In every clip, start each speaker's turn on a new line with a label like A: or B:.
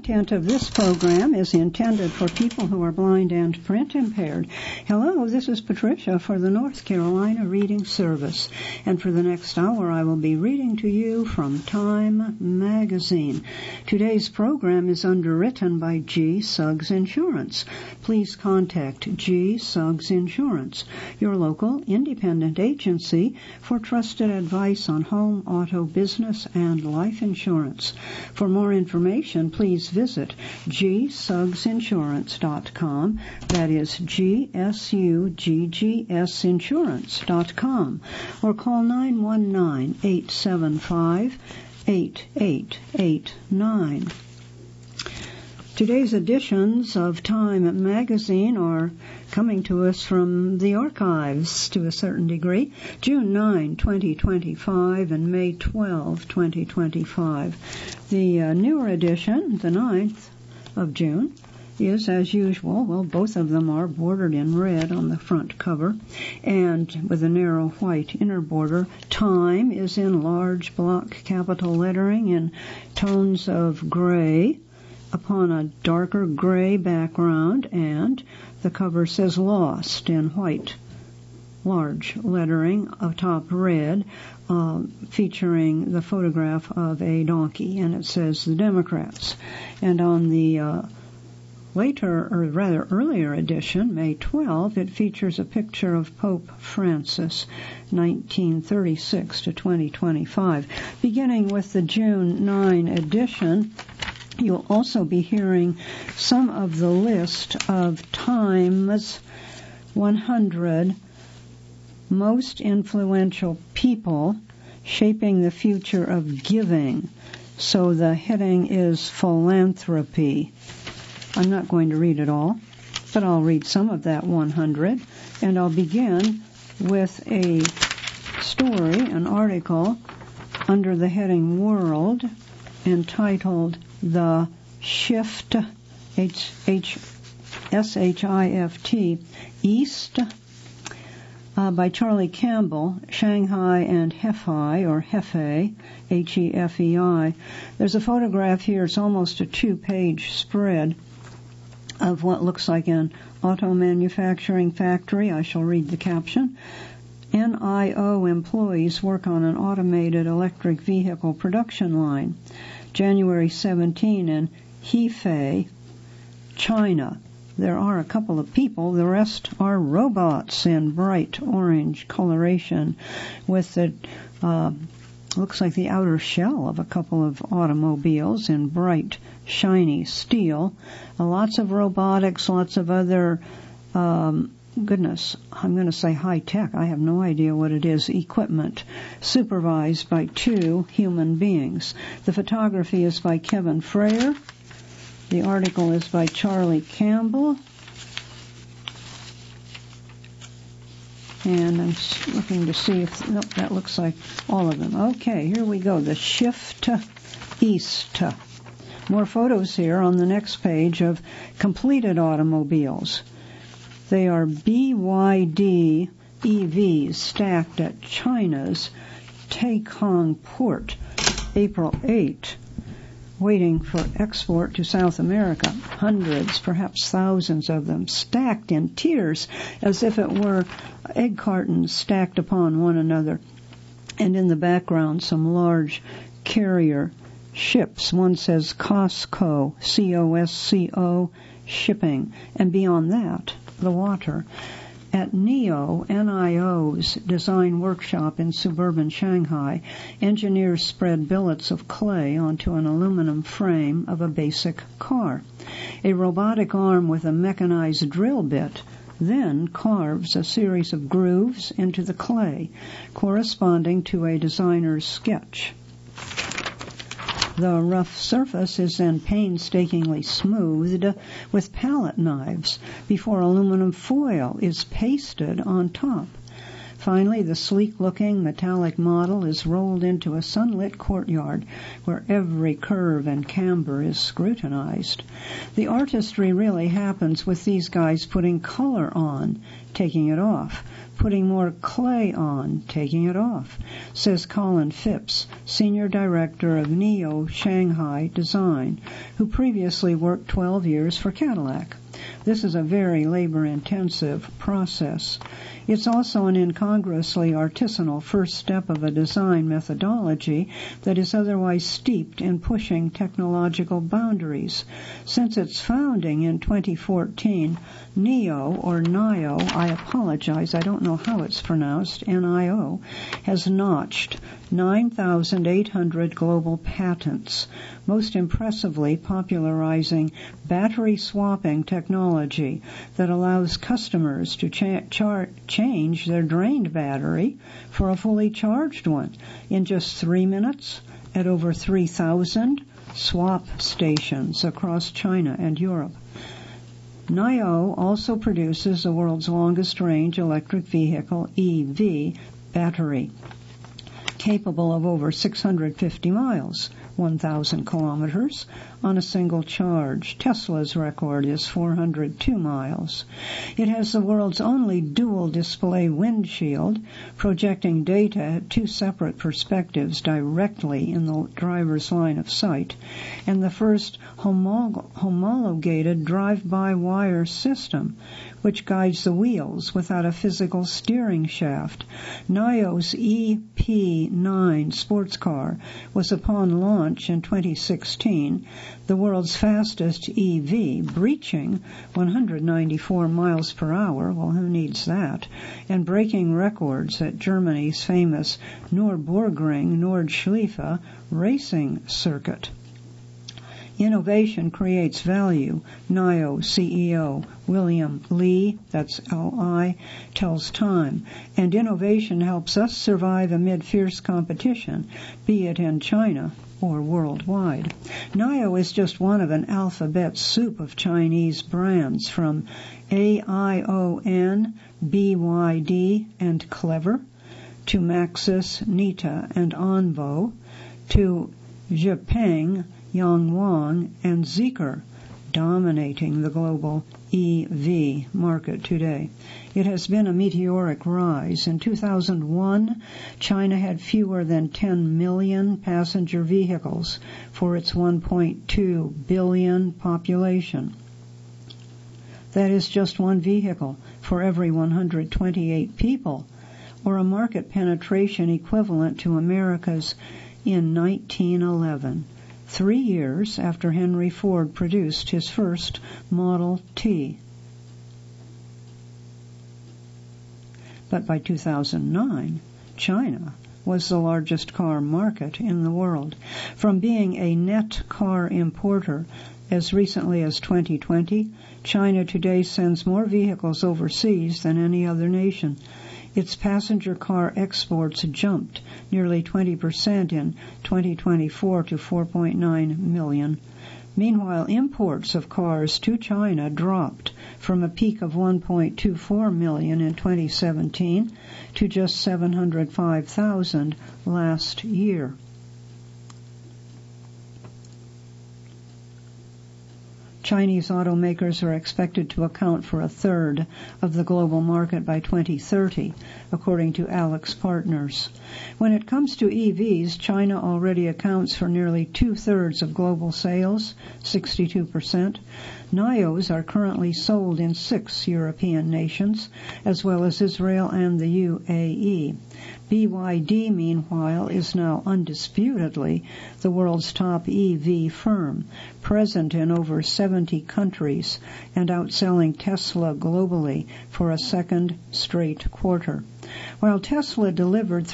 A: content of this program is intended for people who are blind and print impaired. Hello, this is Patricia for the North Carolina Reading Service, and for the next hour I will be reading to you from Time magazine. Today's program is underwritten by G. Suggs Insurance. Please contact G. Suggs Insurance, your local independent agency for trusted advice on home, auto, business, and life insurance. For more information, please visit gsuggsinsurance.com. That is GSUGGSinsurance.com. Or call 919-875-8889. Today's editions of Time magazine are coming to us from the archives to a certain degree. June 9, 2025 and May 12, 2025. The newer edition, the 9th of June, is as usual. Well, both of them are bordered in red on the front cover and with a narrow white inner border. Time is in large block capital lettering in tones of gray upon a darker gray background, and the cover says Lost in white large lettering atop red, featuring the photograph of a donkey, and it says The Democrats. And on the earlier edition, May 12, it features a picture of Pope Francis, 1936 to 2025. Beginning with the June 9 edition, you'll also be hearing some of the list of Time's 100 most influential people shaping the future of giving. So the heading is philanthropy. I'm not going to read it all, but I'll read some of that 100, and I'll begin with a story, an article under the heading World, entitled The Shift, S-H-I-F-T, East, by Charlie Campbell, Shanghai and Hefei, or Hefei, H-E-F-E-I. There's a photograph here. It's almost a 2-page spread of what looks like an auto manufacturing factory. I shall read the caption. NIO employees work on an automated electric vehicle production line. January 17 in Hefei, China. There are a couple of people. The rest are robots in bright orange coloration with the looks like the outer shell of a couple of automobiles in bright, shiny steel. Lots of robotics, lots of other, I'm going to say high-tech. I have no idea what it is. Equipment supervised by 2 human beings. The photography is by Kevin Freyer. The article is by Charlie Campbell. And I'm looking to see if, nope, that looks like all of them. Okay, here we go. The Shift East. More photos here on the next page of completed automobiles. They are BYD EVs stacked at China's Taikang port, April 8, waiting for export to South America. Hundreds, perhaps thousands of them, stacked in tiers as if it were egg cartons stacked upon one another. And in the background, some large carrier ships. One says Costco, C-O-S-C-O, shipping. And beyond that, the water. At NIO's design workshop in suburban Shanghai, engineers spread billets of clay onto an aluminum frame of a basic car. A robotic arm with a mechanized drill bit then carves a series of grooves into the clay, corresponding to a designer's sketch. The rough surface is then painstakingly smoothed with palette knives before aluminum foil is pasted on top. Finally, the sleek-looking metallic model is rolled into a sunlit courtyard where every curve and camber is scrutinized. The artistry really happens with these guys putting color on, taking it off, putting more clay on, taking it off, says Colin Phipps, Senior Director of NEO Shanghai Design, who previously worked 12 years for Cadillac. This is a very labor-intensive process. It's also an incongruously artisanal first step of a design methodology that is otherwise steeped in pushing technological boundaries. Since its founding in 2014, NEO, or NIO, I apologize, I don't know how it's pronounced, NIO, has notched 9,800 global patents, most impressively popularizing battery swapping technology that allows customers to change their drained battery for a fully charged one in just 3 minutes at over 3,000 swap stations across China and Europe. NIO also produces the world's longest range electric vehicle, EV, battery, capable of over 650 miles, 1,000 kilometers, on a single charge. Tesla's record is 402 miles. It has the world's only dual-display windshield, projecting data at 2 separate perspectives directly in the driver's line of sight, and the first homologated drive-by-wire system, which guides the wheels without a physical steering shaft. NIO's EP9 sports car was, upon launch in 2016, the world's fastest EV, breaching 194 miles per hour, well, who needs that, and breaking records at Germany's famous Nürburgring Nordschleife racing circuit. Innovation creates value, NIO CEO William Li, that's L-I, tells Time, and innovation helps us survive amid fierce competition, be it in China or worldwide. NIO is just one of an alphabet soup of Chinese brands, from AION, BYD, and Clever, to Maxus, Nita, and Onvo, to Zhepeng, Yangwang, and Zeekr, dominating the global EV market today. It has been a meteoric rise. In 2001, China had fewer than 10 million passenger vehicles for its 1.2 billion population. That is just one vehicle for every 128 people, or a market penetration equivalent to America's in 1911. 3 years after Henry Ford produced his first Model T. But by 2009, China was the largest car market in the world. From being a net car importer as recently as 2020, China today sends more vehicles overseas than any other nation. Its passenger car exports jumped nearly 20% in 2024 to 4.9 million. Meanwhile, imports of cars to China dropped from a peak of 1.24 million in 2017 to just 705,000 last year. Chinese automakers are expected to account for a third of the global market by 2030, according to AlixPartners. When it comes to EVs, China already accounts for nearly 2/3 of global sales, 62%. NIOs are currently sold in 6 European nations, as well as Israel and the UAE. BYD, meanwhile, is now undisputedly the world's top EV firm, present in over 70 countries and outselling Tesla globally for a second straight quarter. While Tesla delivered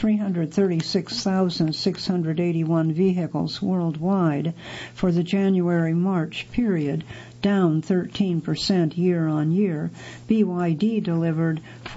A: 336,681 vehicles worldwide for the January-March period, down 13% year-on-year, BYD delivered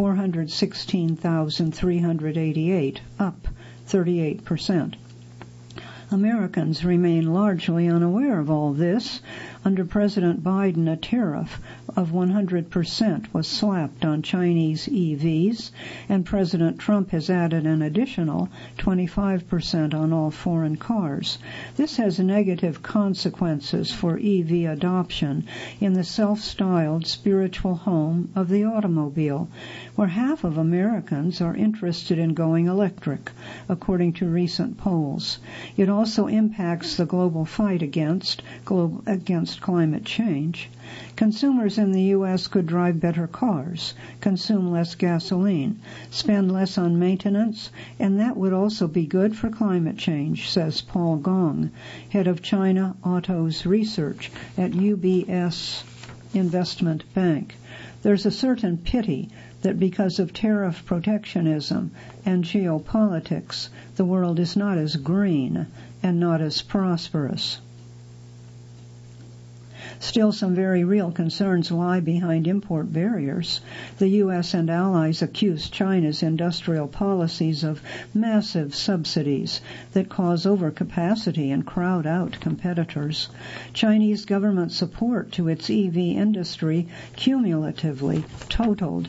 A: 416,388, up 38%. Americans remain largely unaware of all this. Under President Biden, a tariff of 100% was slapped on Chinese EVs, and President Trump has added an additional 25% on all foreign cars. This has negative consequences for EV adoption in the self-styled spiritual home of the automobile, where half of Americans are interested in going electric, according to recent polls. It also impacts the global fight against climate change. Consumers in the U.S. could drive better cars, consume less gasoline, spend less on maintenance, and that would also be good for climate change, says Paul Gong, head of China Autos Research at UBS Investment Bank. There's a certain pity that because of tariff protectionism and geopolitics, the world is not as green and not as prosperous. Still, some very real concerns lie behind import barriers. The U.S. and allies accuse China's industrial policies of massive subsidies that cause overcapacity and crowd out competitors. Chinese government support to its EV industry cumulatively totaled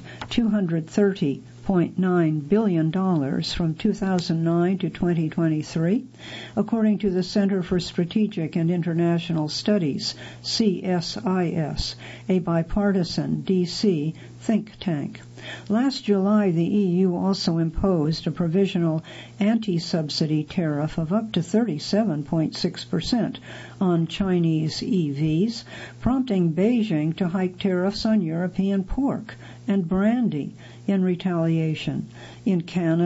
A: $230.9 billion from 2009 to 2023, according to the Center for Strategic and International Studies, CSIS, a bipartisan D.C. think tank. Last July, the EU also imposed a provisional anti-subsidy tariff of up to 37.6% on Chinese EVs, prompting Beijing to hike tariffs on European pork and brandy in retaliation. In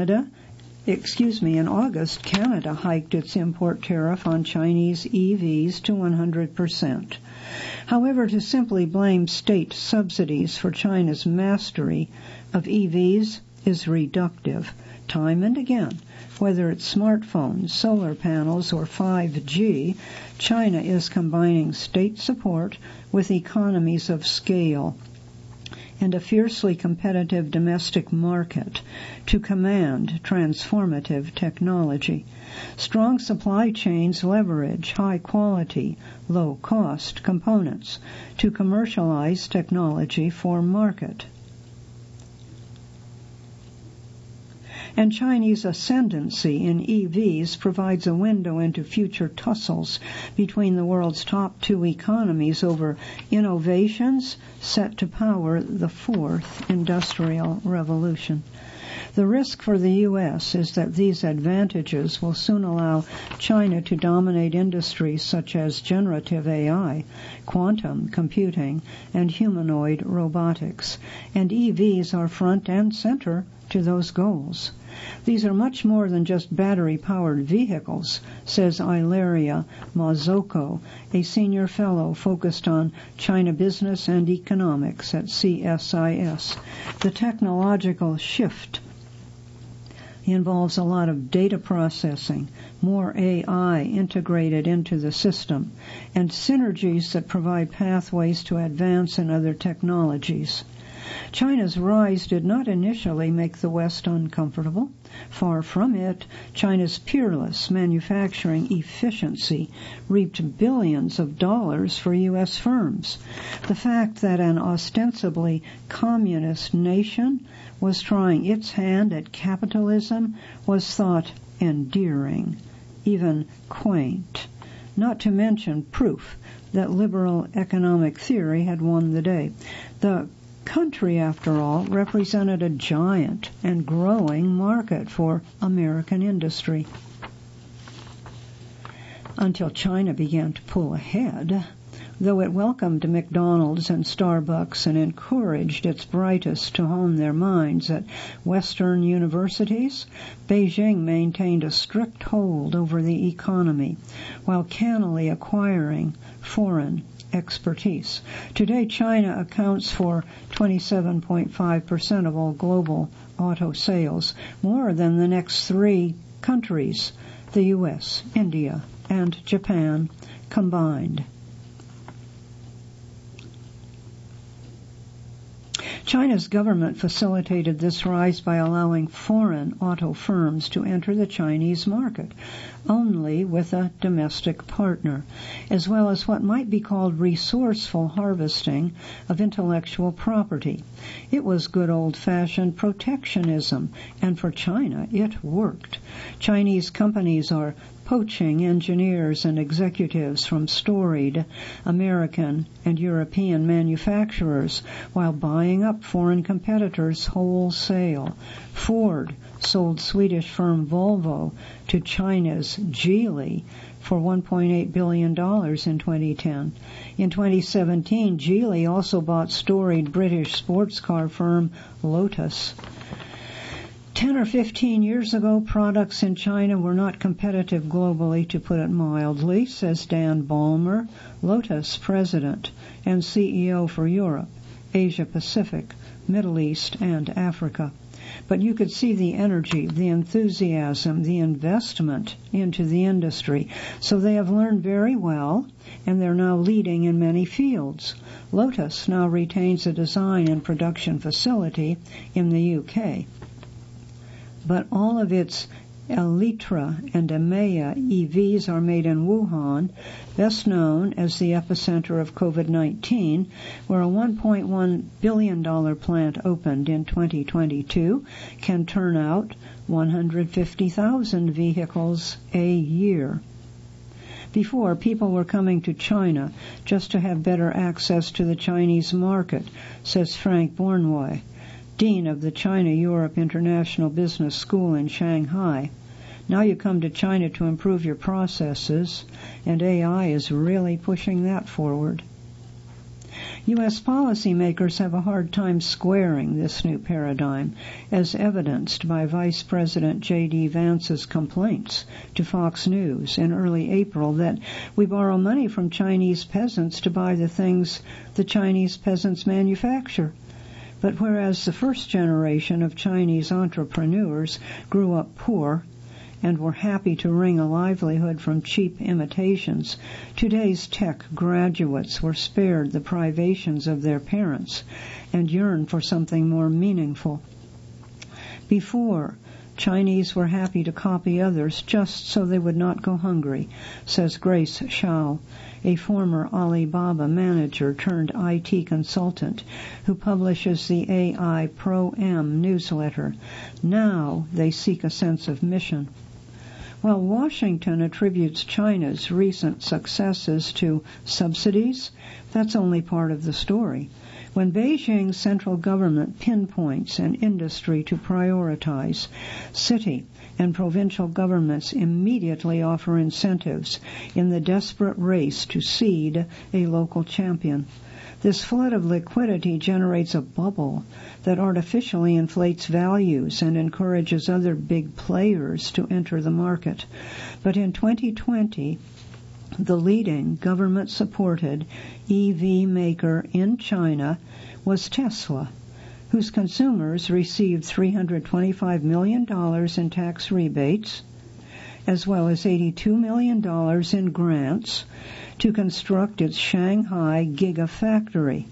A: August, Canada hiked its import tariff on Chinese EVs to 100%. However, to simply blame state subsidies for China's mastery of EVs is reductive. Time and again, whether it's smartphones, solar panels, or 5G, China is combining state support with economies of scale and a fiercely competitive domestic market to command transformative technology. Strong supply chains leverage high-quality, low-cost components to commercialize technology for market. And Chinese ascendancy in EVs provides a window into future tussles between the world's top two economies over innovations set to power the fourth industrial revolution. The risk for the U.S. is that these advantages will soon allow China to dominate industries such as generative AI, quantum computing, and humanoid robotics, and EVs are front and center to those goals. These are much more than just battery-powered vehicles, says Ilaria Mazzocco, a senior fellow focused on China business and economics at CSIS. The technological shift involves a lot of data processing, more AI integrated into the system, and synergies that provide pathways to advance in other technologies. China's rise did not initially make the West uncomfortable. Far from it, China's peerless manufacturing efficiency reaped billions of dollars for U.S. firms. The fact that an ostensibly communist nation was trying its hand at capitalism was thought endearing, even quaint, not to mention proof that liberal economic theory had won the day. The country, after all, represented a giant and growing market for American industry. Until China began to pull ahead, though it welcomed McDonald's and Starbucks and encouraged its brightest to hone their minds at Western universities, Beijing maintained a strict hold over the economy, while cannily acquiring foreign expertise. Today, China accounts for 27.5% of all global auto sales, more than the next three countries, the U.S., India, and Japan combined. China's government facilitated this rise by allowing foreign auto firms to enter the Chinese market, only with a domestic partner, as well as what might be called resourceful harvesting of intellectual property. It was good old-fashioned protectionism, and for China it worked. Chinese companies are poaching engineers and executives from storied American and European manufacturers while buying up foreign competitors wholesale. Ford sold Swedish firm Volvo to China's Geely for $1.8 billion in 2010. In 2017, Geely also bought storied British sports car firm Lotus. 10 or 15 years ago, products in China were not competitive globally, to put it mildly, says Dan Balmer, Lotus president and CEO for Europe, Asia Pacific, Middle East, and Africa. But you could see the energy, the enthusiasm, the investment into the industry. So they have learned very well, and they're now leading in many fields. Lotus now retains a design and production facility in the UK. But all of its Elytra and EMEA EVs are made in Wuhan, best known as the epicenter of COVID-19, where a $1.1 billion plant opened in 2022 can turn out 150,000 vehicles a year. Before, people were coming to China just to have better access to the Chinese market, says Frank Bornway, Dean of the China-Europe International Business School in Shanghai. Now you come to China to improve your processes, and AI is really pushing that forward. U.S. policymakers have a hard time squaring this new paradigm, as evidenced by Vice President J.D. Vance's complaints to Fox News in early April that we borrow money from Chinese peasants to buy the things the Chinese peasants manufacture. But whereas the first generation of Chinese entrepreneurs grew up poor and were happy to wring a livelihood from cheap imitations, today's tech graduates were spared the privations of their parents and yearn for something more meaningful. Before, Chinese were happy to copy others just so they would not go hungry, says Grace Shao, a former Alibaba manager turned IT consultant who publishes the AI Pro-M newsletter. Now they seek a sense of mission. While Washington attributes China's recent successes to subsidies, that's only part of the story. When Beijing's central government pinpoints an industry to prioritize, city and provincial governments immediately offer incentives in the desperate race to seed a local champion. This flood of liquidity generates a bubble that artificially inflates values and encourages other big players to enter the market. But in 2020, the leading government-supported EV maker in China was Tesla, whose consumers received $325 million in tax rebates, as well as $82 million in grants to construct its Shanghai Gigafactory.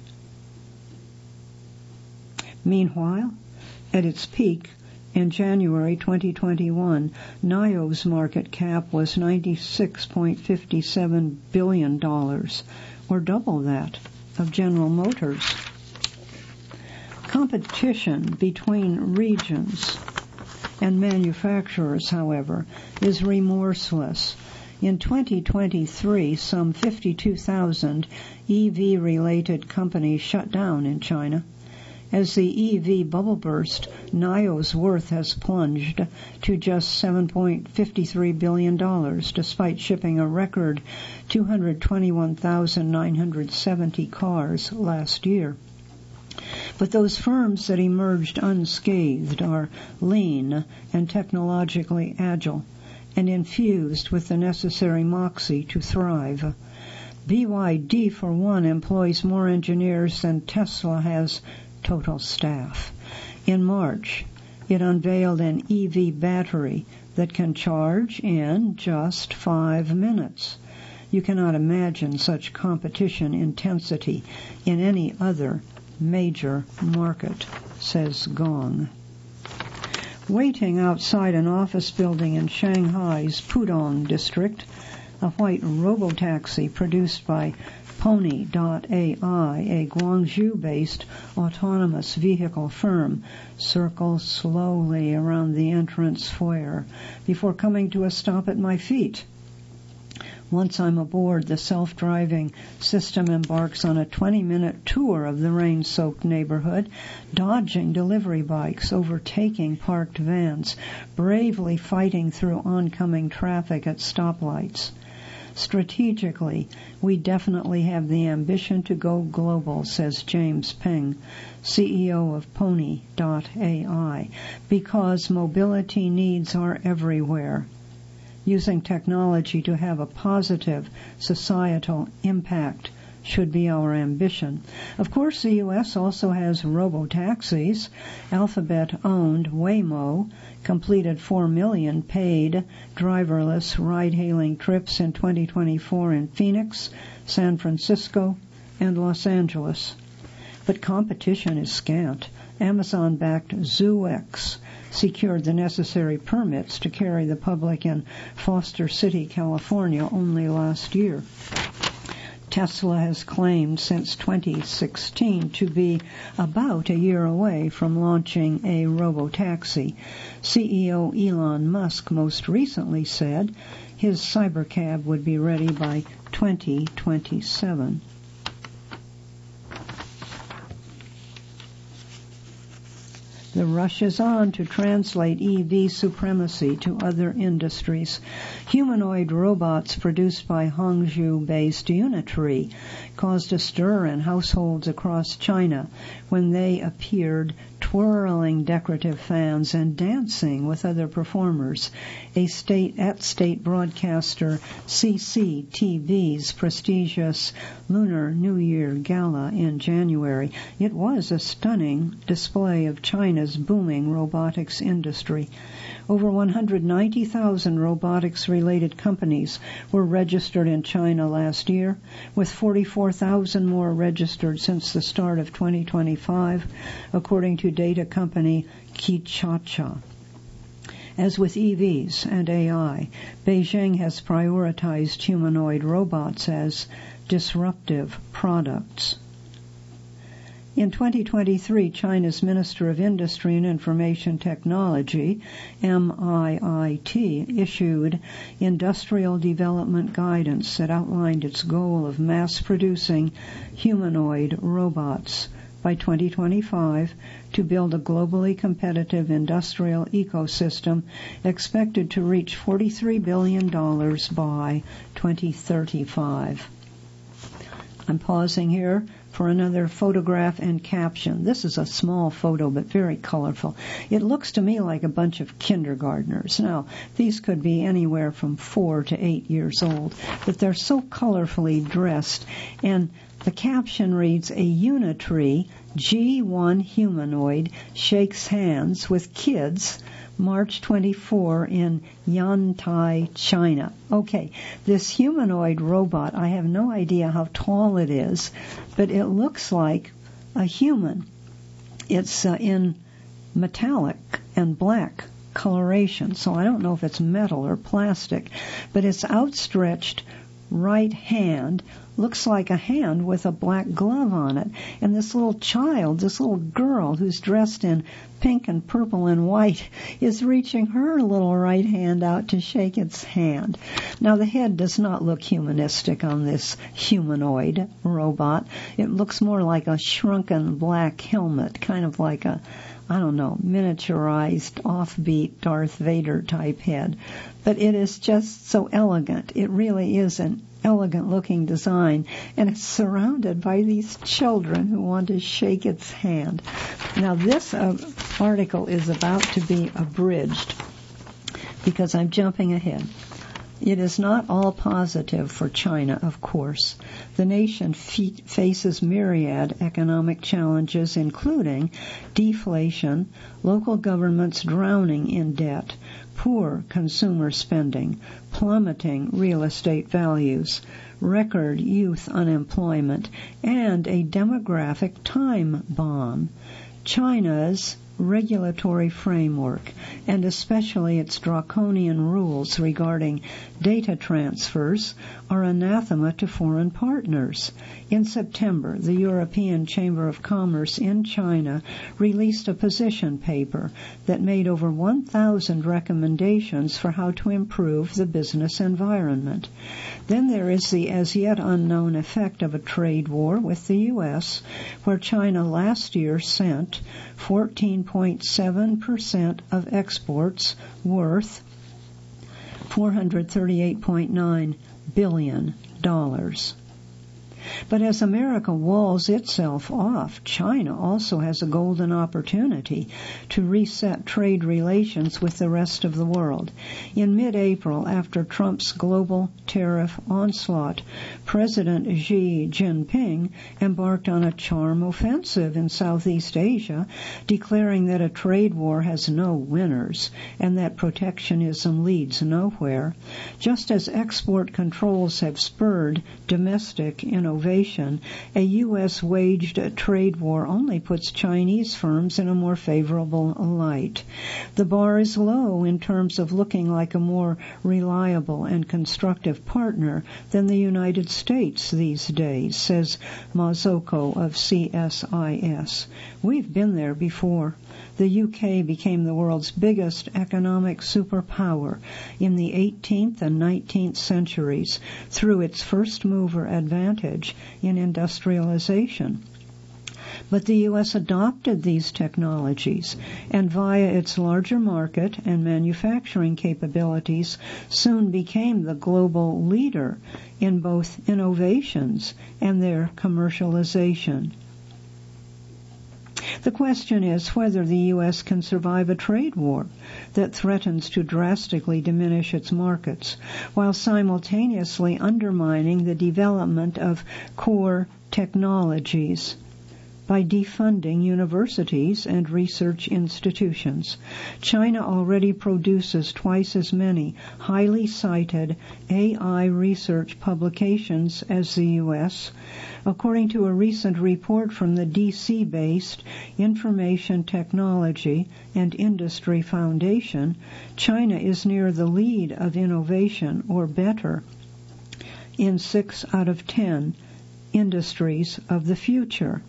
A: Meanwhile, at its peak, in January 2021, NIO's market cap was $96.57 billion, or double that of General Motors. Competition between regions and manufacturers, however, is remorseless. In 2023, some 52,000 EV-related companies shut down in China. As the EV bubble burst, NIO's worth has plunged to just $7.53 billion, despite shipping a record 221,970 cars last year. But those firms that emerged unscathed are lean and technologically agile and infused with the necessary moxie to thrive. BYD, for one, employs more engineers than Tesla has total staff. In March, it unveiled an EV battery that can charge in just 5 minutes. You cannot imagine such competition intensity in any other major market, says Gong. Waiting outside an office building in Shanghai's Pudong district, a white robotaxi produced by Pony.ai, a Guangzhou-based autonomous vehicle firm, circles slowly around the entrance foyer before coming to a stop at my feet. Once I'm aboard, the self-driving system embarks on a 20-minute tour of the rain-soaked neighborhood, dodging delivery bikes, overtaking parked vans, bravely fighting through oncoming traffic at stoplights. Strategically, we definitely have the ambition to go global, says James Peng, CEO of Pony.ai, because mobility needs are everywhere. Using technology to have a positive societal impact should be our ambition. Of course, the U.S. also has robo-taxis. Alphabet-owned Waymo completed 4 million paid driverless ride-hailing trips in 2024 in Phoenix, San Francisco, and Los Angeles. But competition is scant. Amazon-backed ZooX secured the necessary permits to carry the public in Foster City, California, only last year. Tesla has claimed since 2016 to be about a year away from launching a robotaxi. CEO Elon Musk most recently said his cybercab would be ready by 2027. The rush is on to translate EV supremacy to other industries. Humanoid robots produced by Hangzhou-based Unitree caused a stir in households across China when they appeared twirling decorative fans and dancing with other performers. State broadcaster CCTV's prestigious Lunar New Year Gala in January. It was a stunning display of China's booming robotics industry. Over 190,000 robotics-related companies were registered in China last year, with 44,000 more registered since the start of 2025, according to data company Kichacha. As with EVs and AI, Beijing has prioritized humanoid robots as disruptive products. In 2023, China's Minister of Industry and Information Technology, MIIT, issued industrial development guidance that outlined its goal of mass-producing humanoid robots by 2025 to build a globally competitive industrial ecosystem expected to reach $43 billion by 2035. I'm pausing here for another photograph and caption. This is a small photo, but very colorful. It looks to me like a bunch of kindergartners. Now, these could be anywhere from 4 to 8 years old, but they're so colorfully dressed. And the caption reads, "A Unitree G1 humanoid shakes hands with kids March 24 in Yantai, China." Okay, this humanoid robot, I have no idea how tall it is, but it looks like a human. It's in metallic and black coloration, so I don't know if it's metal or plastic, but its outstretched right hand looks like a hand with a black glove on it. And this little child, this little girl who's dressed in pink and purple and white, is reaching her little right hand out to shake its hand. Now, the head does not look humanistic on this humanoid robot. It looks more like a shrunken black helmet, kind of like a, I don't know, miniaturized, offbeat Darth Vader type head. But it is just so elegant. It really is an elegant-looking design, and it's surrounded by these children who want to shake its hand. Now, this article is about to be abridged because I'm jumping ahead. It is not all positive for China, of course. The nation faces myriad economic challenges, including deflation, local governments drowning in debt, poor consumer spending, plummeting real estate values, record youth unemployment, and a demographic time bomb. China's regulatory framework, and especially its draconian rules regarding data transfers, are anathema to foreign partners. In September, the European Chamber of Commerce in China released a position paper that made over 1,000 recommendations for how to improve the business environment. Then there is the as yet unknown effect of a trade war with the U.S., where China last year sent 14.7% of exports worth $438.9 billion. But as America walls itself off, China also has a golden opportunity to reset trade relations with the rest of the world. In mid-April, after Trump's global tariff onslaught, President Xi Jinping embarked on a charm offensive in Southeast Asia, declaring that a trade war has no winners and that protectionism leads nowhere. Just as export controls have spurred domestic innovation, a U.S.-waged trade war only puts Chinese firms in a more favorable light. The bar is low in terms of looking like a more reliable and constructive partner than the United States these days, says Mazzocco of CSIS. We've been there before. The UK became the world's biggest economic superpower in the 18th and 19th centuries through its first-mover advantage in industrialization. But the U.S. adopted these technologies and via its larger market and manufacturing capabilities soon became the global leader in both innovations and their commercialization. The question is whether the U.S. can survive a trade war that threatens to drastically diminish its markets, while simultaneously undermining the development of core technologies by defunding universities and research institutions. China already produces twice as many highly cited AI research publications as the U.S. According to a recent report from the D.C.-based Information Technology and Industry Foundation, China is near the lead of innovation, or better, in 6 out of 10 industries of the future.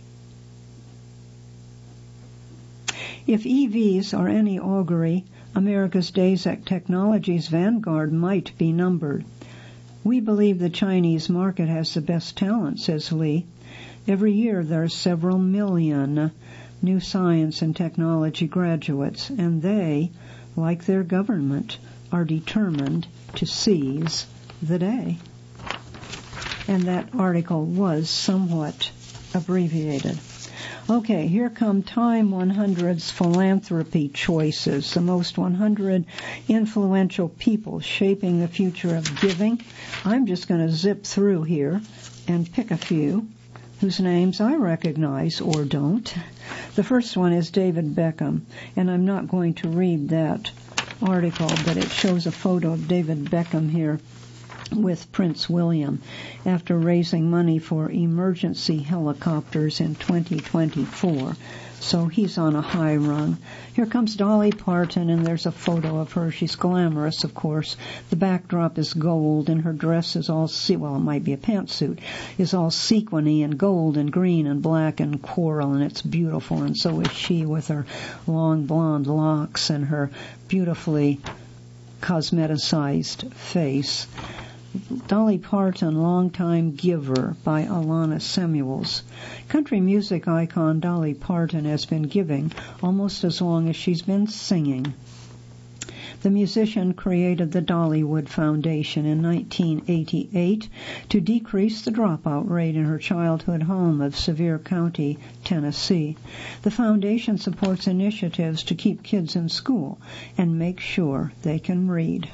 A: If EVs are any augury, America's Dazak Technologies vanguard might be numbered. We believe the Chinese market has the best talent, says Lee. Every year there are several million new science and technology graduates, and they, like their government, are determined to seize the day. And that article was somewhat abbreviated. Okay, here come Time 100's philanthropy choices, the most 100 influential people shaping the future of giving. I'm just going to zip through here and pick a few whose names I recognize or don't. The first one is David Beckham, and I'm not going to read that article, but it shows a photo of David Beckham here with Prince William after raising money for emergency helicopters in 2024. So he's on a high run. Here comes Dolly Parton, and there's a photo of her. She's glamorous, of course. The backdrop is gold, and her dress is all, it might be a pantsuit, is all sequiny and gold and green and black and coral, and it's beautiful. And so is she with her long blonde locks and her beautifully cosmeticized face. Dolly Parton, Longtime Giver by Alana Samuels. Country music icon Dolly Parton has been giving almost as long as she's been singing. The musician created the Dollywood Foundation in 1988 to decrease the dropout rate in her childhood home of Sevier County, Tennessee. The foundation supports initiatives to keep kids in school and make sure they can read.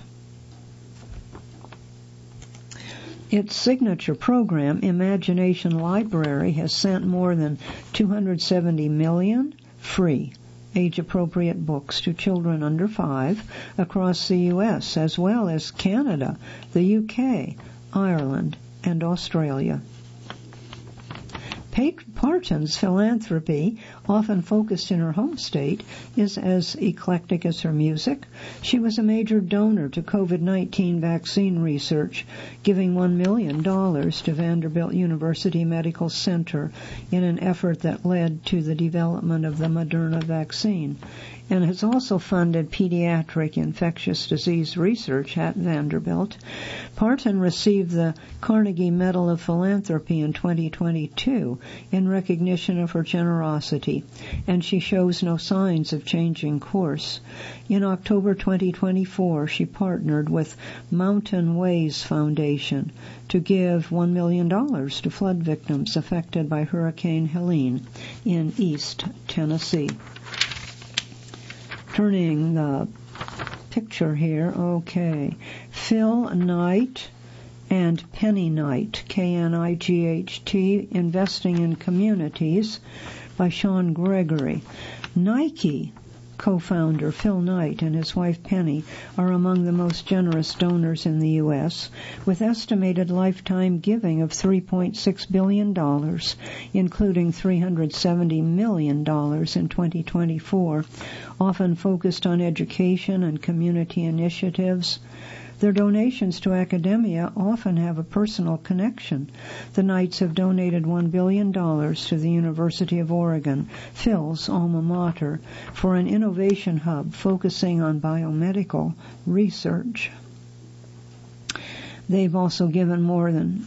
A: Its signature program, Imagination Library, has sent more than 270 million free age-appropriate books to children under 5 across the U.S., as well as Canada, the U.K., Ireland, and Australia. Parton's philanthropy, often focused in her home state, is as eclectic as her music. She was a major donor to COVID-19 vaccine research, giving $1 million to Vanderbilt University Medical Center in an effort that led to the development of the Moderna vaccine, and has also funded pediatric infectious disease research at Vanderbilt. Parton received the Carnegie Medal of Philanthropy in 2022 in recognition of her generosity, and she shows no signs of changing course. In October 2024, she partnered with Mountain Ways Foundation to give $1 million to flood victims affected by Hurricane Helene in East Tennessee. Turning the picture here, okay. Phil Knight and Penny Knight, Knight, Investing in Communities, by Sean Gregory. Nike co-founder Phil Knight and his wife Penny are among the most generous donors in the U.S., with estimated lifetime giving of $3.6 billion, including $370 million in 2024, often focused on education and community initiatives. Their donations to academia often have a personal connection. The Knights have donated $1 billion to the University of Oregon, Phil's alma mater, for an innovation hub focusing on biomedical research. They've also given more than...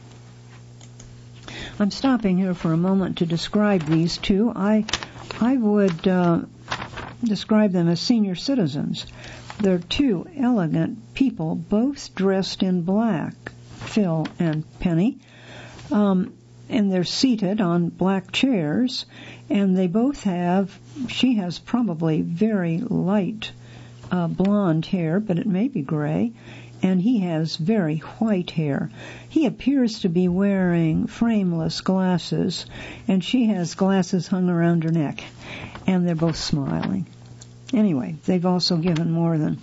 A: I'm stopping here for a moment to describe these two. I would describe them as senior citizens. They're two elegant people, both dressed in black, Phil and Penny, and they're seated on black chairs, and they both have, she has probably very light blonde hair, but it may be gray, and he has very white hair. He appears to be wearing frameless glasses, and she has glasses hung around her neck, and they're both smiling. Anyway, they've also given more than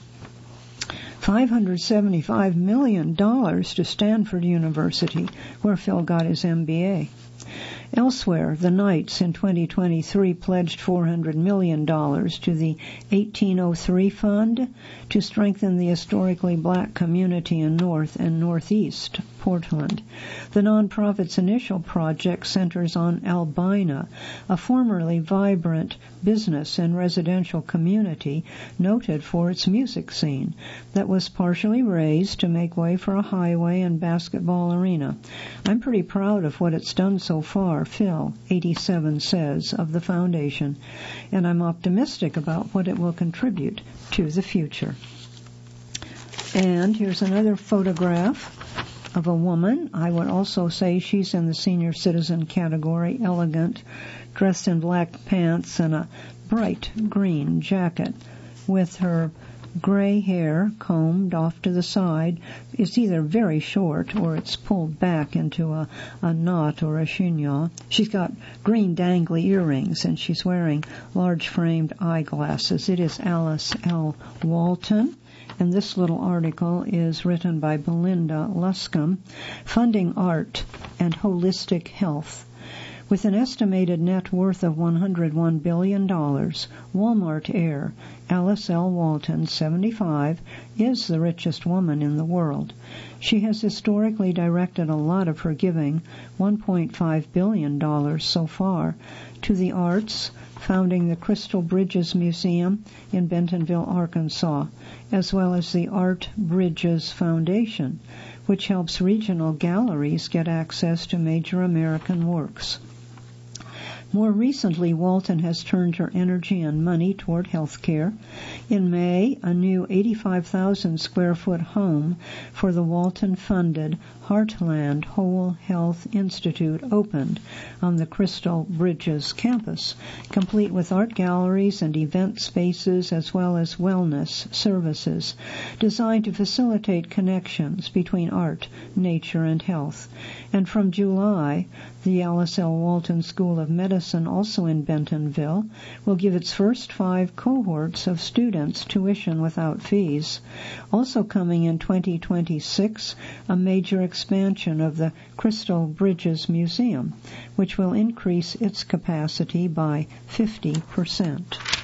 A: $575 million to Stanford University, where Phil got his MBA. Elsewhere, the Knights in 2023 pledged $400 million to the 1803 Fund to strengthen the historically black community in North and Northeast Portland. The nonprofit's initial project centers on Albina, a formerly vibrant business and residential community noted for its music scene that was partially razed to make way for a highway and basketball arena. I'm pretty proud of what it's done so far, Phil, 87, says of the foundation, and I'm optimistic about what it will contribute to the future. And here's another photograph of a woman. I would also say she's in the senior citizen category, elegant, dressed in black pants and a bright green jacket with her gray hair combed off to the side. It's either very short or it's pulled back into a knot or a chignon. She's got green dangly earrings and she's wearing large framed eyeglasses. It is Alice L. Walton. And this little article is written by Belinda Luscombe, Funding Art and Holistic Health. With an estimated net worth of $101 billion, Walmart heir Alice L. Walton, 75, is the richest woman in the world. She has historically directed a lot of her giving, $1.5 billion so far, to the arts, founding the Crystal Bridges Museum in Bentonville, Arkansas, as well as the Art Bridges Foundation, which helps regional galleries get access to major American works. More recently, Walton has turned her energy and money toward health care. In May, a new 85,000 square foot home for the Walton-funded Heartland Whole Health Institute opened on the Crystal Bridges campus, complete with art galleries and event spaces as well as wellness services, designed to facilitate connections between art, nature, and health. And from July, the Alice L. Walton School of Medicine Madison, also in Bentonville, will give its first 5 cohorts of students tuition without fees. Also coming in 2026, a major expansion of the Crystal Bridges Museum, which will increase its capacity by 50%.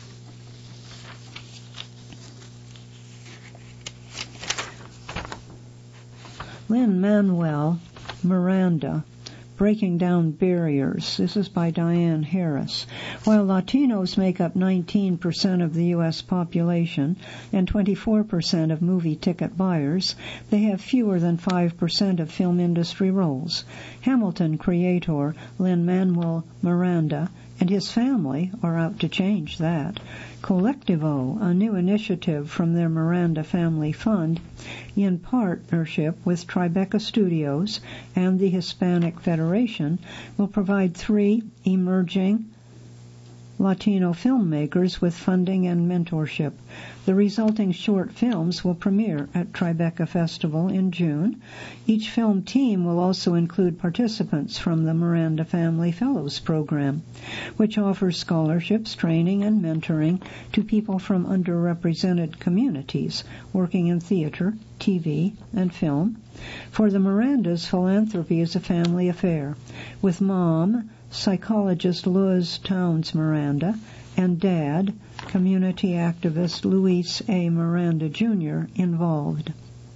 A: Lin-Manuel Miranda, Breaking Down Barriers. This is by Diane Harris. While Latinos make up 19% of the U.S. population and 24% of movie ticket buyers, they have fewer than 5% of film industry roles. Hamilton creator Lin-Manuel Miranda and his family are out to change that. Collectivo, a new initiative from their Miranda Family Fund, in partnership with Tribeca Studios and the Hispanic Federation, will provide 3 emerging Latino filmmakers with funding and mentorship. The resulting short films will premiere at Tribeca Festival in June. Each film team will also include participants from the Miranda Family Fellows Program, which offers scholarships, training, and mentoring to people from underrepresented communities working in theater, TV, and film. For the Mirandas, philanthropy is a family affair, with Mom, psychologist Luz Towns Miranda, and Dad, community activist Luis A. Miranda, Jr., involved,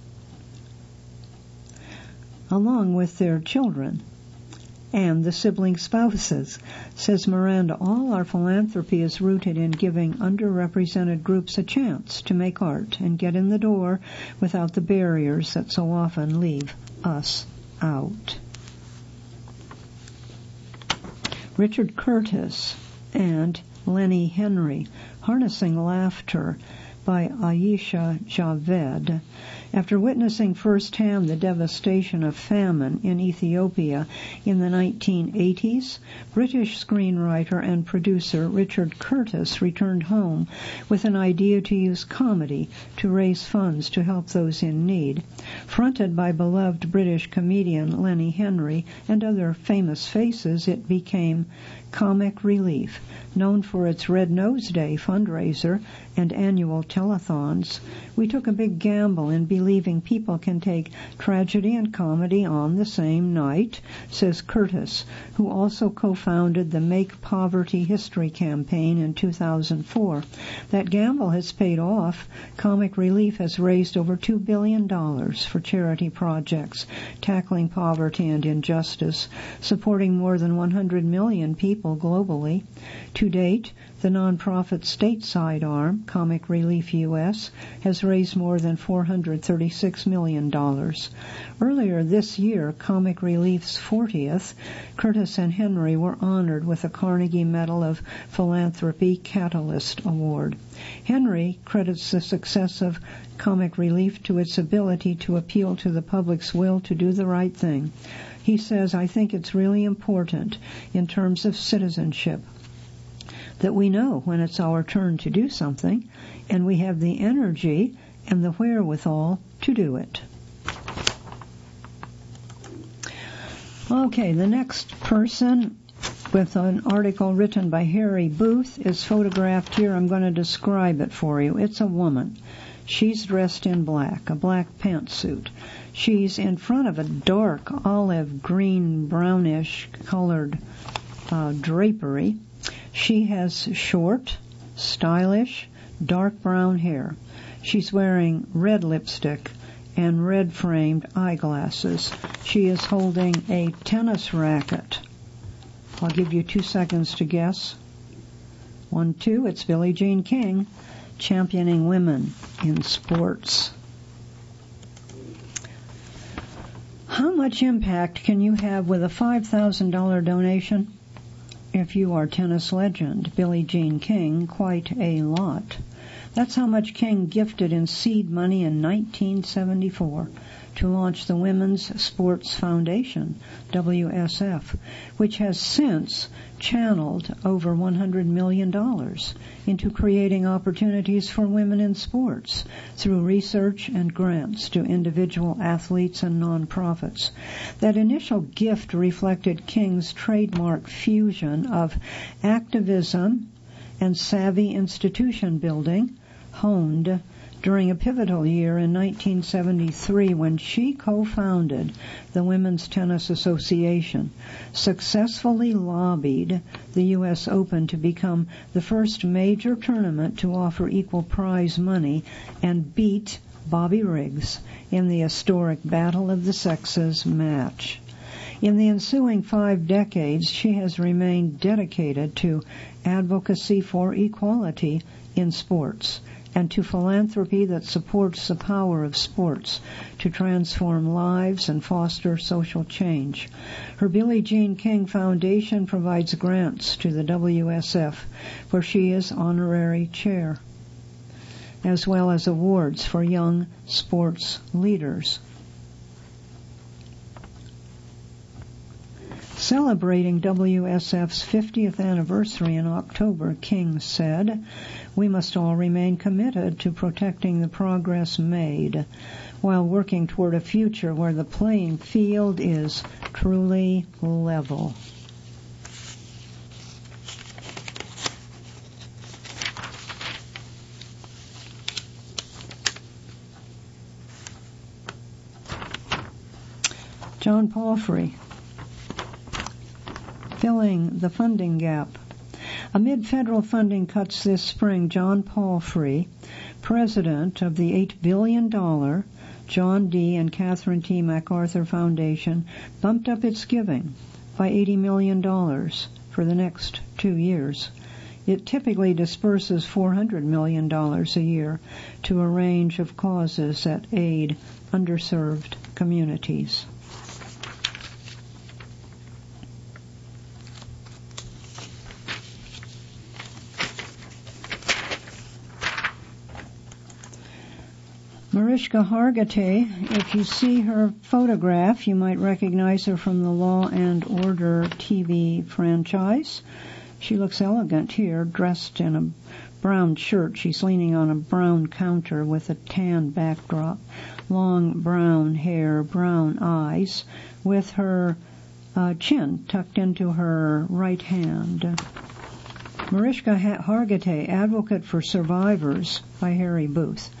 A: along with their children and the sibling spouses. Says Miranda, all our philanthropy is rooted in giving underrepresented groups a chance to make art and get in the door without the barriers that so often leave us out. Richard Curtis and Lenny Henry, Harnessing Laughter, by Ayesha Javed. After witnessing firsthand the devastation of famine in Ethiopia in the 1980s, British screenwriter and producer Richard Curtis returned home with an idea to use comedy to raise funds to help those in need. Fronted by beloved British comedian Lenny Henry and other famous faces, it became Comic Relief, known for its Red Nose Day fundraiser and annual telethons. We took a big gamble in believing people can take tragedy and comedy on the same night, says Curtis, who also co-founded the Make Poverty History campaign in 2004. That gamble has paid off. Comic Relief has raised over $2 billion for charity projects tackling poverty and injustice, supporting more than 100 million people globally. To date, the nonprofit stateside arm, Comic Relief U.S., has raised more than $436 million. Earlier this year, Comic Relief's 40th, Curtis and Henry were honored with the Carnegie Medal of Philanthropy Catalyst Award. Henry credits the success of Comic Relief to its ability to appeal to the public's will to do the right thing. He says, I think it's really important in terms of citizenship that we know when it's our turn to do something, and we have the energy and the wherewithal to do it. Okay, the next person with an article written by Harry Booth is photographed here. I'm going to describe it for you. It's a woman. She's dressed in black, a black pantsuit. She's in front of a dark olive green brownish colored drapery. She has short, stylish, dark brown hair. She's wearing red lipstick and red-framed eyeglasses. She is holding a tennis racket. I'll give you 2 seconds to guess. 1, 2, it's Billie Jean King, championing women in sports. How much impact can you have with a $5,000 donation? If you are tennis legend Billie Jean King, quite a lot. That's how much King gifted in seed money in 1974 to launch the Women's Sports Foundation, WSF, which has since channeled over $100 million into creating opportunities for women in sports through research and grants to individual athletes and nonprofits. That initial gift reflected King's trademark fusion of activism and savvy institution building, honed during a pivotal year in 1973 when she co-founded the Women's Tennis Association, successfully lobbied the U.S. Open to become the first major tournament to offer equal prize money, and beat Bobby Riggs in the historic Battle of the Sexes match. In the ensuing 5 decades, she has remained dedicated to advocacy for equality in sports and to philanthropy that supports the power of sports to transform lives and foster social change. Her Billie Jean King Foundation provides grants to the WSF, where she is honorary chair, as well as awards for young sports leaders. Celebrating WSF's 50th anniversary in October, King said, "We must all remain committed to protecting the progress made while working toward a future where the playing field is truly level." John Palfrey, filling the funding gap. Amid federal funding cuts this spring, John Palfrey, president of the $8 billion John D. and Catherine T. MacArthur Foundation, bumped up its giving by $80 million for the next 2 years. It typically disperses $400 million a year to a range of causes that aid underserved communities. Mariska Hargitay, if you see her photograph, you might recognize her from the Law and Order TV franchise. She looks elegant here, dressed in a brown shirt. She's leaning on a brown counter with a tan backdrop, long brown hair, brown eyes, with her chin tucked into her right hand. Mariska Hargitay, Advocate for Survivors by Harry Booth.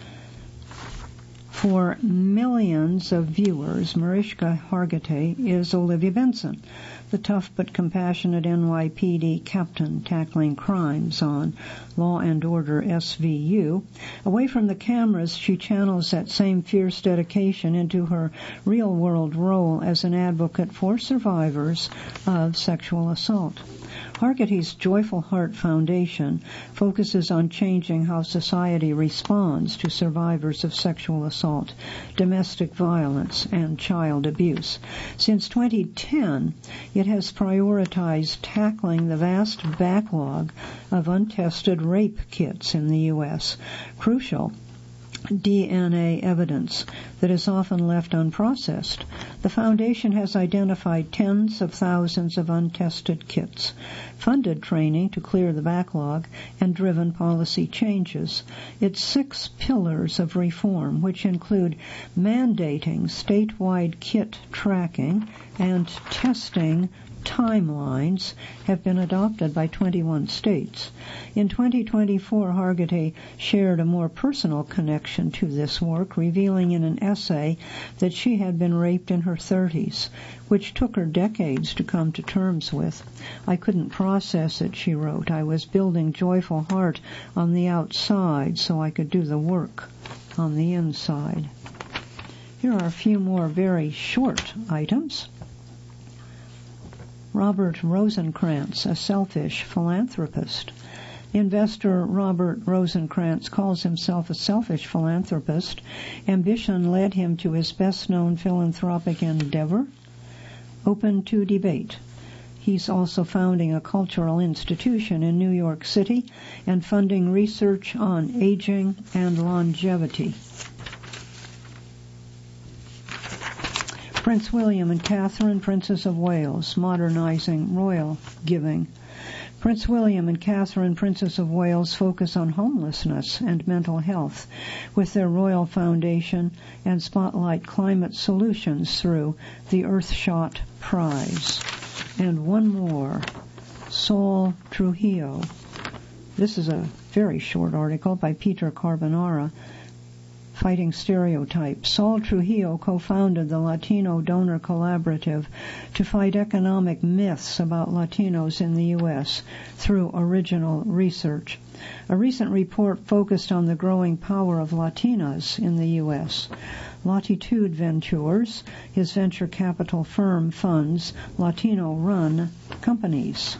A: For millions of viewers, Mariska Hargitay is Olivia Benson, the tough but compassionate NYPD captain tackling crimes on Law and Order SVU. Away from the cameras, she channels that same fierce dedication into her real-world role as an advocate for survivors of sexual assault. Hargitay's Joyful Heart Foundation focuses on changing how society responds to survivors of sexual assault, domestic violence, and child abuse. Since 2010, it has prioritized tackling the vast backlog of untested rape kits in the U.S., crucial DNA evidence that is often left unprocessed. The Foundation has identified tens of thousands of untested kits, funded training to clear the backlog, and driven policy changes. Its 6 pillars of reform, which include mandating statewide kit tracking and testing timelines, have been adopted by 21 states. In 2024, Hargitay shared a more personal connection to this work, revealing in an essay that she had been raped in her 30s, which took her decades to come to terms with. "I couldn't process it," she wrote. "I was building Joyful Heart on the outside so I could do the work on the inside." Here are a few more very short items. Robert Rosencrantz, a selfish philanthropist. Investor Robert Rosencrantz calls himself a selfish philanthropist. Ambition led him to his best-known philanthropic endeavor, open to debate. He's also founding a cultural institution in New York City and funding research on aging and longevity. Prince William and Catherine, Princess of Wales, modernizing royal giving. Prince William and Catherine, Princess of Wales, focus on homelessness and mental health with their Royal Foundation and spotlight climate solutions through the Earthshot Prize. And one more, Saul Trujillo. This is a very short article by Peter Carbonara, Fighting Stereotypes. Saul Trujillo co-founded the Latino Donor Collaborative to fight economic myths about Latinos in the U.S. through original research. A recent report focused on the growing power of Latinas in the U.S. Latitude Ventures, his venture capital firm, funds Latino-run companies.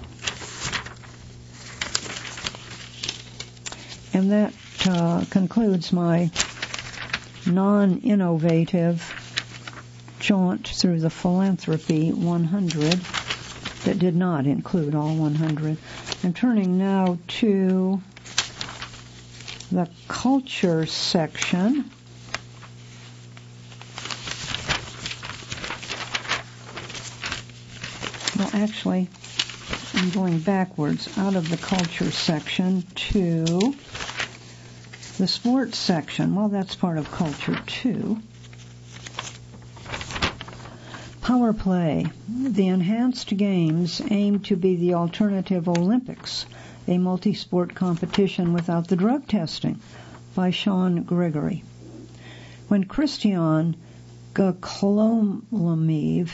A: And that concludes my non-innovative jaunt through the Philanthropy 100 that did not include all 100. I'm turning now to the culture section. Well, actually, I'm going backwards out of the culture section to the sports section. Well, that's part of culture, too. Power play. The enhanced games aim to be the alternative Olympics, a multi-sport competition without the drug testing, by Sean Gregory. When Christian Gkolomeev,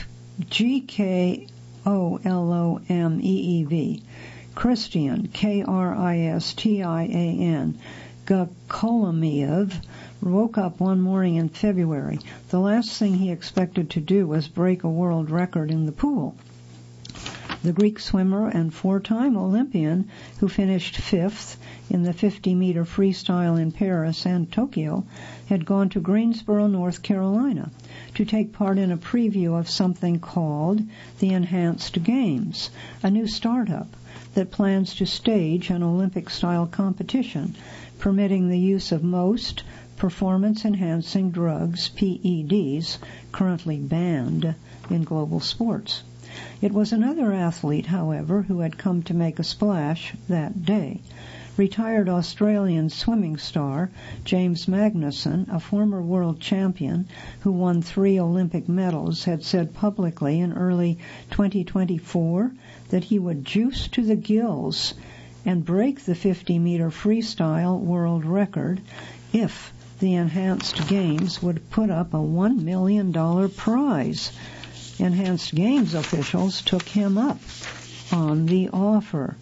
A: Gkolomeev, Christian, Kristian, Gkolomeev, woke up one morning in February. The last thing he expected to do was break a world record in the pool. The Greek swimmer and four-time Olympian, who finished fifth in the 50-meter freestyle in Paris and Tokyo, had gone to Greensboro, North Carolina, to take part in a preview of something called the Enhanced Games, a new startup that plans to stage an Olympic-style competition permitting the use of most performance-enhancing drugs, PEDs, currently banned in global sports. It was another athlete, however, who had come to make a splash that day. Retired Australian swimming star James Magnussen, a former world champion who won 3 Olympic medals, had said publicly in early 2024 that he would juice to the gills and break the 50-meter freestyle world record if the Enhanced Games would put up a $1 million prize. Enhanced Games officials took him up on the offer.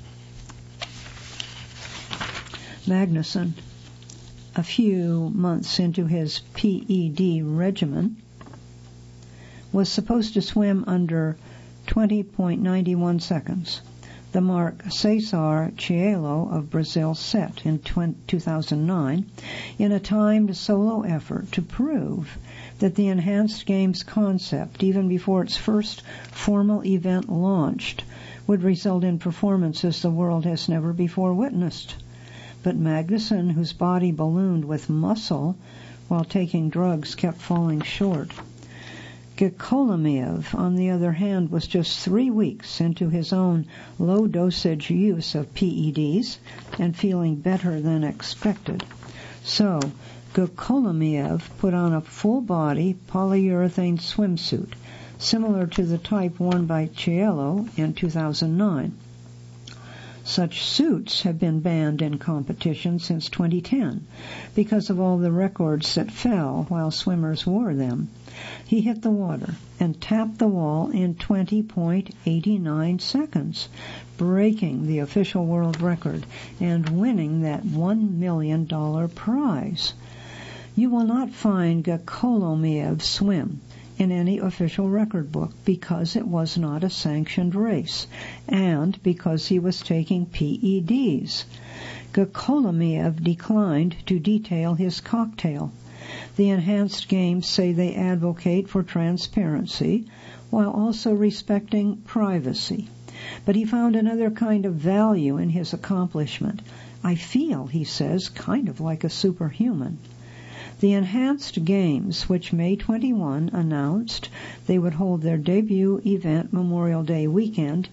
A: Magnussen, a few months into his PED regimen, was supposed to swim under 20.91 seconds, the mark Cesar Cielo of Brazil set in 2009 in a timed solo effort to prove that the Enhanced Games concept, even before its first formal event launched, would result in performances the world has never before witnessed. But Magnussen, whose body ballooned with muscle while taking drugs, kept falling short. Gkolomeev, on the other hand, was just 3 weeks into his own low-dosage use of PEDs and feeling better than expected. So, Gkolomeev put on a full-body polyurethane swimsuit, similar to the type worn by Cielo in 2009. Such suits have been banned in competition since 2010 because of all the records that fell while swimmers wore them. He hit the water and tapped the wall in 20.89 seconds, breaking the official world record and winning that $1 million prize. You will not find Gkolomeev swim in any official record book because it was not a sanctioned race and because he was taking PEDs. Gkolomeev declined to detail his cocktail. The Enhanced Games say they advocate for transparency, while also respecting privacy. But he found another kind of value in his accomplishment. I feel, he says, kind of like a superhuman. The Enhanced Games, which May 21 announced they would hold their debut event Memorial Day weekend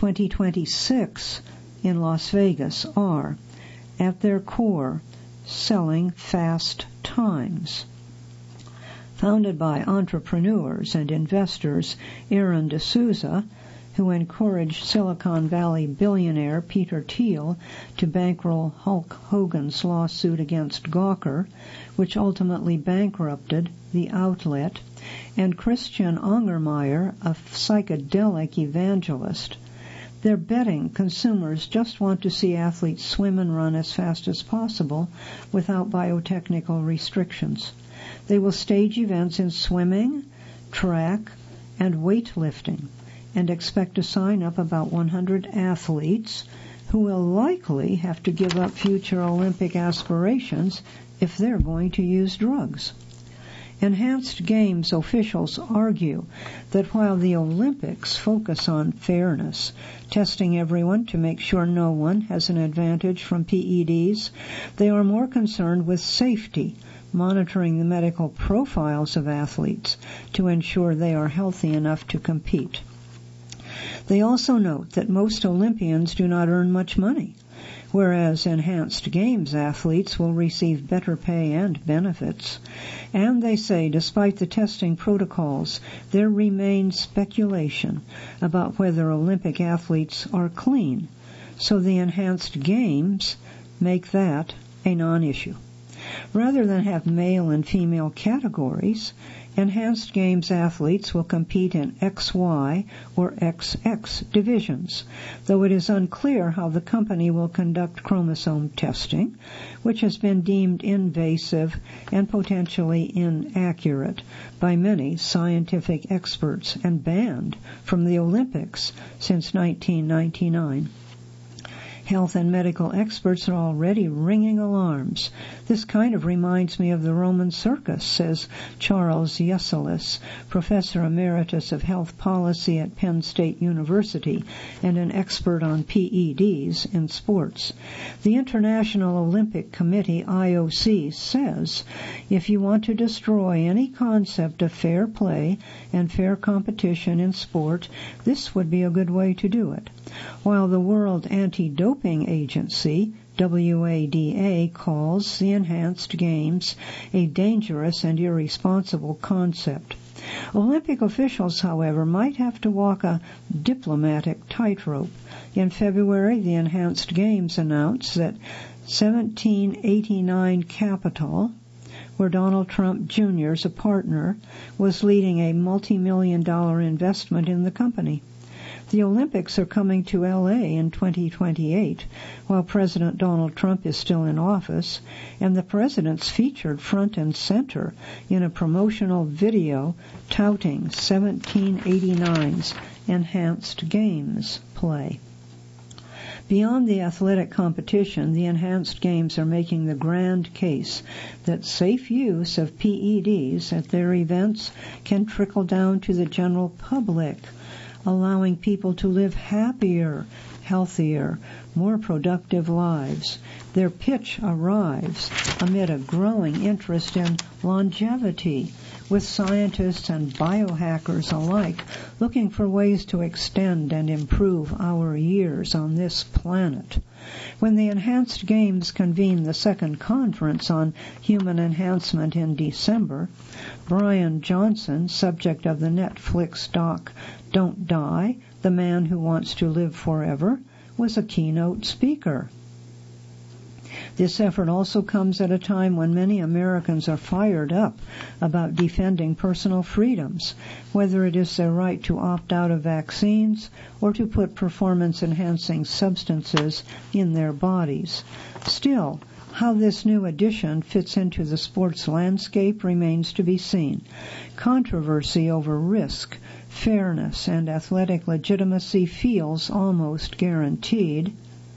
A: 2026 in Las Vegas, are, at their core, selling fast times. Founded by entrepreneurs and investors Aaron D'Souza, who encouraged Silicon Valley billionaire Peter Thiel to bankroll Hulk Hogan's lawsuit against Gawker, which ultimately bankrupted the outlet, and Christian Angermeyer, a psychedelic evangelist. They're betting consumers just want to see athletes swim and run as fast as possible without biotechnical restrictions. They will stage events in swimming, track, and weightlifting, and expect to sign up about 100 athletes who will likely have to give up future Olympic aspirations if they're going to use drugs. Enhanced Games officials argue that while the Olympics focus on fairness, testing everyone to make sure no one has an advantage from PEDs, they are more concerned with safety, monitoring the medical profiles of athletes to ensure they are healthy enough to compete. They also note that most Olympians do not earn much money, whereas Enhanced Games athletes will receive better pay and benefits. And they say, despite the testing protocols, there remains speculation about whether Olympic athletes are clean, so the Enhanced Games make that a non-issue. Rather than have male and female categories, Enhanced Games athletes will compete in XY or XX divisions, though it is unclear how the company will conduct chromosome testing, which has been deemed invasive and potentially inaccurate by many scientific experts and banned from the Olympics since 1999. Health and medical experts are already ringing alarms. This kind of reminds me of the Roman circus, says Charles Yesselis, professor emeritus of health policy at Penn State University and an expert on PEDs in sports. The International Olympic Committee, IOC, says if you want to destroy any concept of fair play and fair competition in sport, this would be a good way to do it. While the World Anti-Doping Agency, WADA, calls the Enhanced Games a dangerous and irresponsible concept. Olympic officials, however, might have to walk a diplomatic tightrope. In February, the Enhanced Games announced that 1789 Capital, where Donald Trump Jr. is a partner, was leading a multi-million-dollar investment in the company. The Olympics are coming to L.A. in 2028, while President Donald Trump is still in office, and the president's featured front and center in a promotional video touting 1789's Enhanced Games play. Beyond the athletic competition, the Enhanced Games are making the grand case that safe use of PEDs at their events can trickle down to the general public, allowing people to live happier, healthier, more productive lives. Their pitch arrives amid a growing interest in longevity, with scientists and biohackers alike looking for ways to extend and improve our years on this planet. When the Enhanced Games convene the second conference on human enhancement in December, Brian Johnson, subject of the Netflix doc Don't Die, The Man Who Wants to Live Forever, was a keynote speaker. This effort also comes at a time when many Americans are fired up about defending personal freedoms, whether it is their right to opt out of vaccines or to put performance-enhancing substances in their bodies. Still, how this new addition fits into the sports landscape remains to be seen. Controversy over risk, fairness, and athletic legitimacy feels almost guaranteed.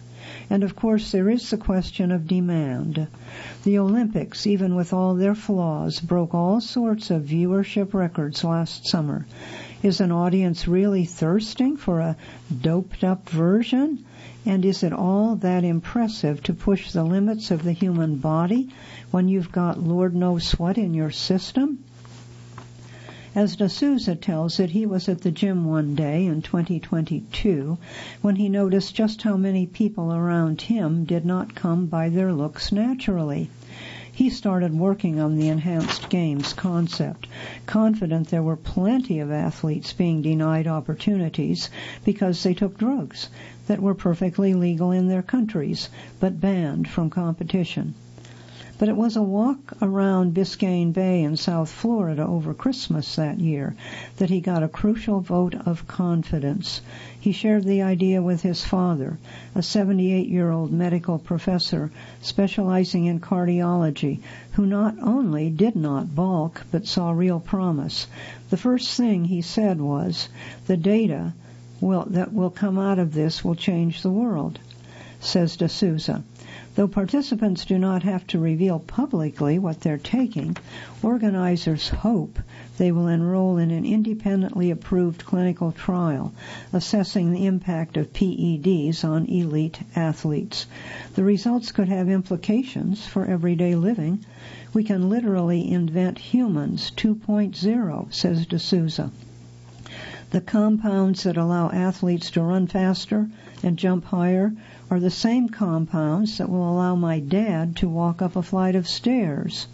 A: And of course there is the question of demand. The Olympics, even with all their flaws, broke all sorts of viewership records last summer. Is an audience really thirsting for a doped-up version? And is it all that impressive to push the limits of the human body when you've got Lord knows what in your system? As D'Souza tells it, he was at the gym one day in 2022 when he noticed just how many people around him did not come by their looks naturally. He started working on the enhanced games concept, confident there were plenty of athletes being denied opportunities because they took drugs that were perfectly legal in their countries, but banned from competition. But it was a walk around Biscayne Bay in South Florida over Christmas that year that he got a crucial vote of confidence. He shared the idea with his father, a 78-year-old medical professor specializing in cardiology, who not only did not balk but saw real promise. The first thing he said was, the data that will come out of this will change the world, says D'Souza. Though participants do not have to reveal publicly what they're taking, organizers hope they will enroll in an independently approved clinical trial assessing the impact of PEDs on elite athletes. The results could have implications for everyday living. We can literally invent humans 2.0, says D'Souza. The compounds that allow athletes to run faster and jump higher are the same compounds that will allow my dad to walk up a flight of stairs.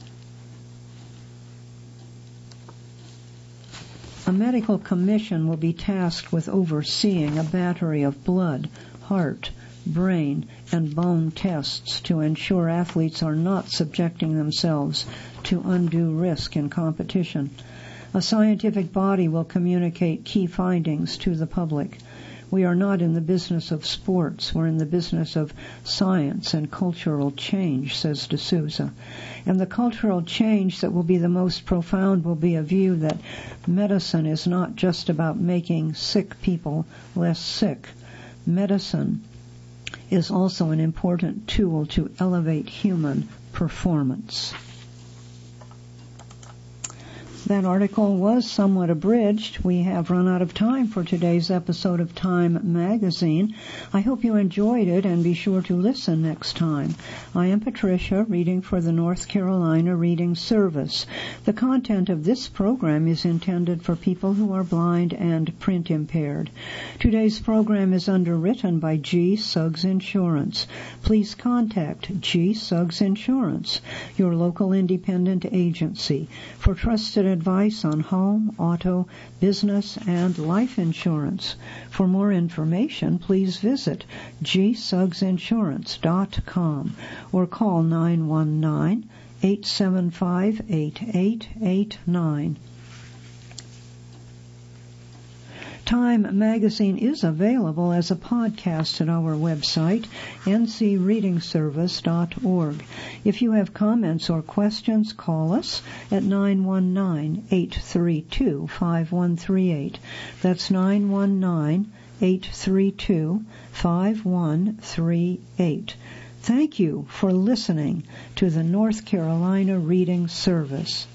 A: A medical commission will be tasked with overseeing a battery of blood, heart, brain, and bone tests to ensure athletes are not subjecting themselves to undue risk in competition. A scientific body will communicate key findings to the public. We are not in the business of sports. We're in the business of science and cultural change, says D'Souza. And the cultural change that will be the most profound will be a view that medicine is not just about making sick people less sick. Medicine is also an important tool to elevate human performance. That article was somewhat abridged. We have run out of time for today's episode of Time Magazine. I hope you enjoyed it, and be sure to listen next time. I am Patricia, reading for the North Carolina Reading Service. The content of this program is intended for people who are blind and print impaired. Today's program is underwritten by G. Suggs Insurance. Please contact G. Suggs Insurance, your local independent agency, for trusted advice on home, auto, business, and life insurance. For more information, please visit gsuggsinsurance.com or call 919-875-8889. Time Magazine is available as a podcast at our website, ncreadingservice.org. If you have comments or questions, call us at 919-832-5138. That's 919-832-5138. Thank you for listening to the North Carolina Reading Service.